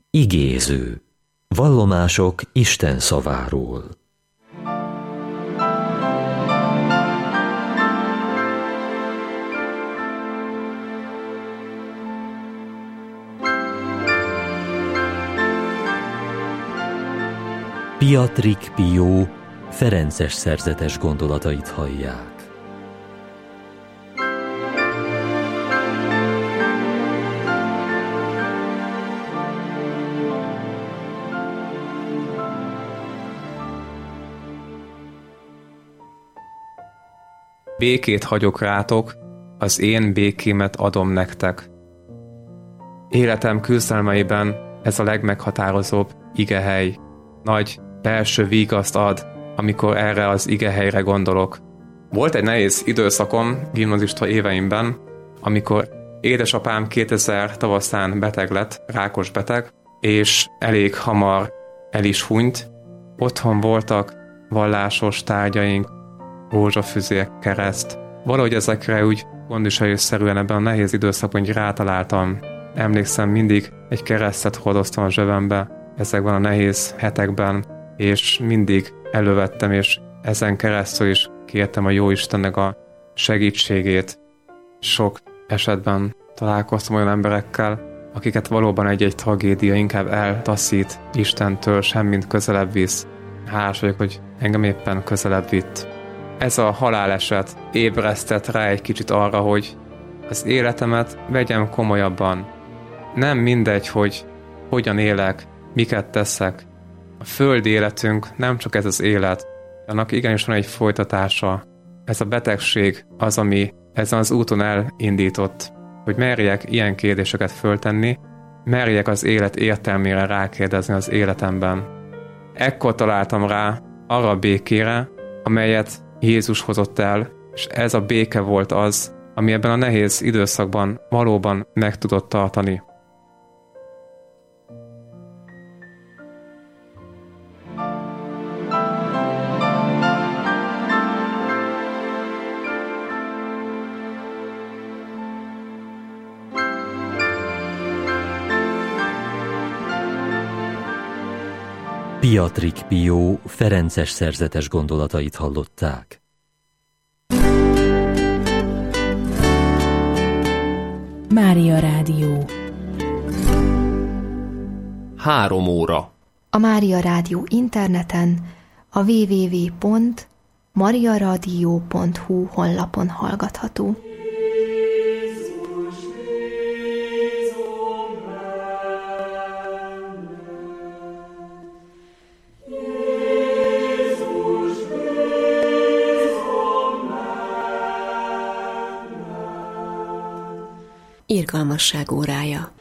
Igéző. Vallomások Isten szaváról. Piatrik Pio ferences szerzetes gondolatait hallják. Békét hagyok rátok, az én békémet adom nektek. Életem küzdelmeiben ez a legmeghatározóbb igehely. Nagy belső vígaszt ad, amikor erre az igehelyre gondolok. Volt egy nehéz időszakom gimnazista éveimben, amikor édesapám 2000 tavaszán beteg lett, rákos beteg, és elég hamar el is hunyt. Otthon voltak vallásos tárgyaink, rózsafüzér, kereszt. Valahogy ezekre úgy gondviselőszerűen ebben a nehéz időszakban így rátaláltam. Emlékszem, mindig egy keresztet hordoztam a zsebembe ezekben a nehéz hetekben, és mindig elővettem, és ezen keresztül is kértem a Jóistennek a segítségét. Sok esetben találkoztam olyan emberekkel, akiket valóban egy-egy tragédia inkább eltaszít Istentől, semmint közelebb visz. Hálás vagyok, hogy engem éppen közelebb vitt. Ez a haláleset ébresztett rá egy kicsit arra, hogy az életemet vegyem komolyabban. Nem mindegy, hogy hogyan élek, miket teszek. A földi életünk nem csak ez az élet, annak igenis van egy folytatása. Ez a betegség az, ami ezen az úton elindított, hogy merjek ilyen kérdéseket föltenni, merjek az élet értelmére rákérdezni az életemben. Ekkor találtam rá arra a békére, amelyet Jézus hozott el, és ez a béke volt az, ami ebben a nehéz időszakban valóban meg tudott tartani. Piatrik Pio ferences szerzetes gondolatait hallották. Mária Rádió. 3 óra. A Mária Rádió interneten a www.mariaradio.hu honlapon hallgatható. Irgalmasság órája.